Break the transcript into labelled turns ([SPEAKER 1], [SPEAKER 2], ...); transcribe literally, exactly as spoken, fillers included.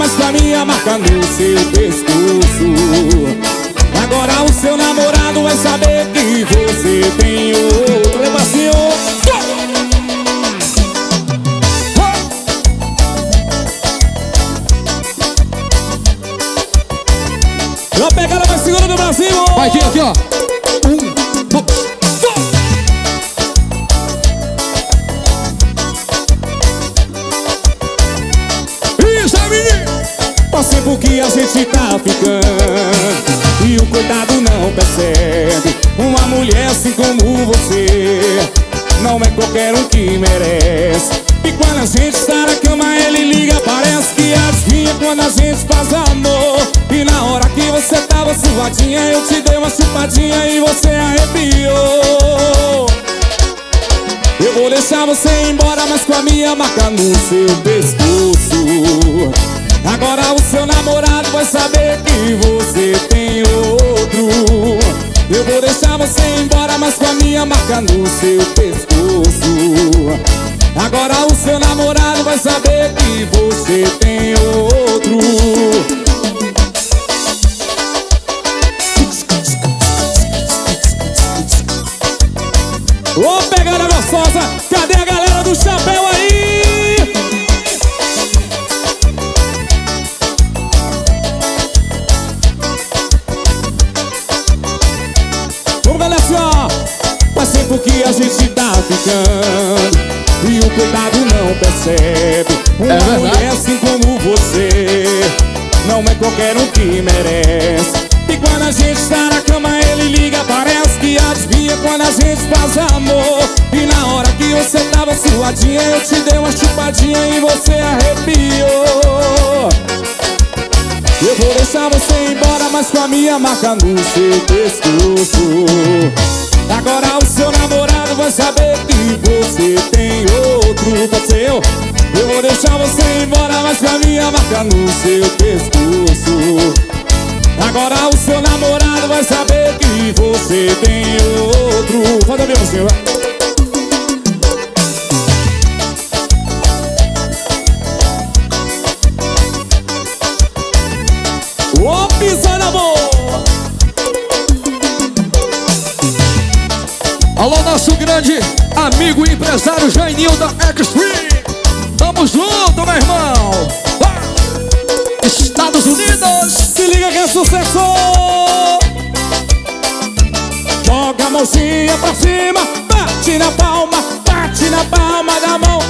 [SPEAKER 1] mas com a minha marca no seu pescoço. Agora o seu namorado vai saber que você tem outro. Leva assim, ó. Já pega ela, vai segurando no Brasil.
[SPEAKER 2] Vai vir aqui, ó. Um, dois, dois. Isso aí, menino.
[SPEAKER 1] Faz tempo que a gente tá ficando e o coitado não percebe. Uma mulher assim como você não é qualquer um que merece. E quando a gente está na cama ele liga, parece que adivinha quando a gente faz amor. E na hora que você tava suadinha eu te dei uma chupadinha e você arrepiou. Eu vou deixar você ir embora, mas com a minha marca no seu pescoço. Agora o seu namorado vai saber que você tem outro. Eu vou deixar você ir embora, mas com a minha marca no seu pescoço. Agora o seu namorado vai saber que você tem outro. Ô, pegada gostosa, cadê a galera do chapéu aí? Vamos, galera, assim, ó. Faz tempo que a gente tá ficando e o coitado não percebe. Uma
[SPEAKER 2] É
[SPEAKER 1] mulher assim como você não é qualquer um que merece. E quando a gente tá na cama ele liga, parece que adivinha quando a gente faz amor. E na hora que você tava suadinha eu te dei uma chupadinha e você arrepiou. Eu vou deixar você ir embora, mas com a minha marca no seu pescoço. Agora o seu namorado vai saber que você tem outro. Pode ser eu? Eu vou deixar você ir embora, mas com a minha marca no seu pescoço. Agora o seu namorado vai saber que você tem outro. Faz a mesma assim, vai. Ô, pisando amor.
[SPEAKER 2] Alô, nosso grande amigo e empresário Jaininho da Extreme. Tamo junto, meu irmão. Ah! Estados Unidos.
[SPEAKER 1] Se liga que é sucesso. Joga a mãozinha pra cima, bate na palma, bate na palma da mão.